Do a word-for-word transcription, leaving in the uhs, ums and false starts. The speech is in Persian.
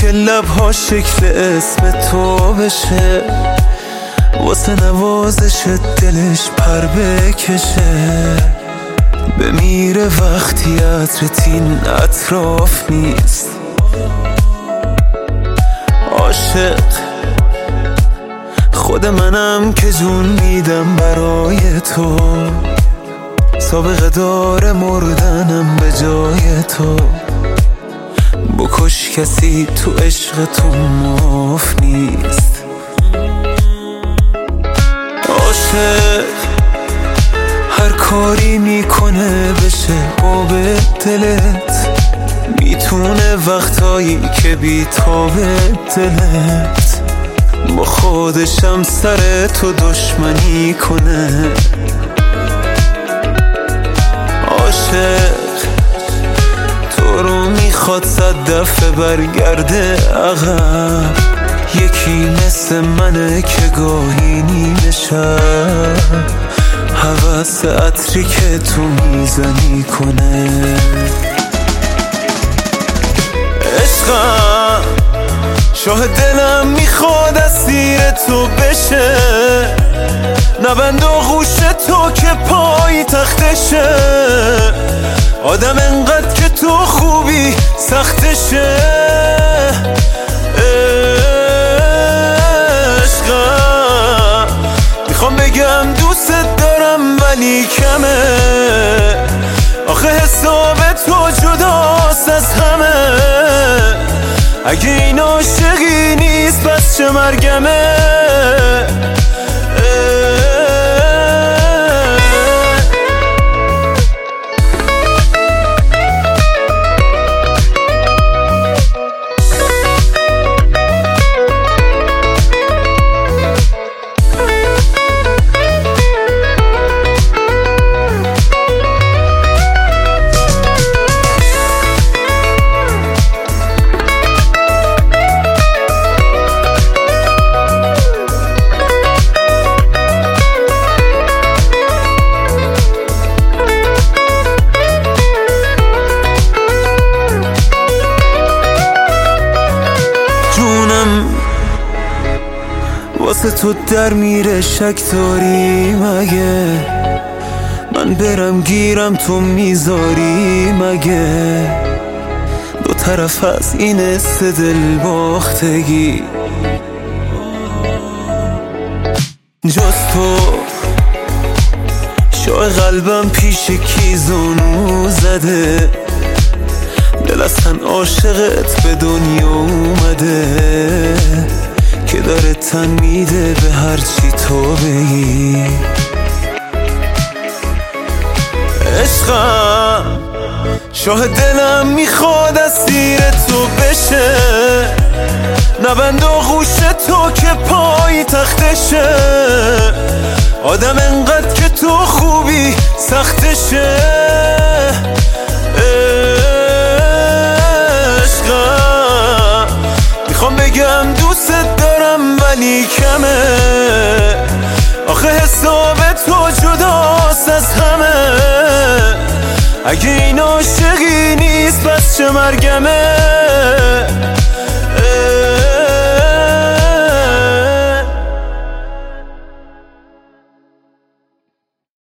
که لبها شکل اسم تو بشه، واسه نوازش دلش پر بکشه. بمیره وقتی عطرت این اطراف نیست. عاشق خود منم که جون میدم برای تو، سابقه داره مردنم به جای تو. بکش کسی تو عشق تو معاف نیست. عاشق هر کاری میکنه بشه باب دلت، میتونه وقتایی که بی‌تاب دلت با خودشم سر تو دشمنی کنه. عاشق تو رو میخواد صد دفعه برگرده عقب، یکی مثل منه که گاهی نیمه شب هوس عطری که تو میزنی کنه. عشقم شاه دلم میخواد اسیر تو بشه، نبند آغوش تو که پای تختشه. آدم انقدر که تو خوبی سختشه. عشقم میخوام بگم دوست دارم ولی کمه، آخه حساب تو جداست از همه. اگه این عاشقی نیست پس چه مرگمه. واسه تو در میره شک داری مگه؟ من برم گیرم تو میذاری مگه؟ دو طرف از این است دل باختگی، جز تو شاه قلبم پیش کی زانو زده. دل اصلا عاشقت به دنیا اومده که داره تن میده به هرچی تو بگی. عشقم شاه دلم میخواد اسیر تو بشه، نبند آغوش تو که پای تختشه. آدم انقدر که تو خوبی سختشه. عشقم میخوام بگم دوست دارم ولی کمه، آخه حساب تو جداست از همه. اگه این عاشقی نیست پس چه مرگمه.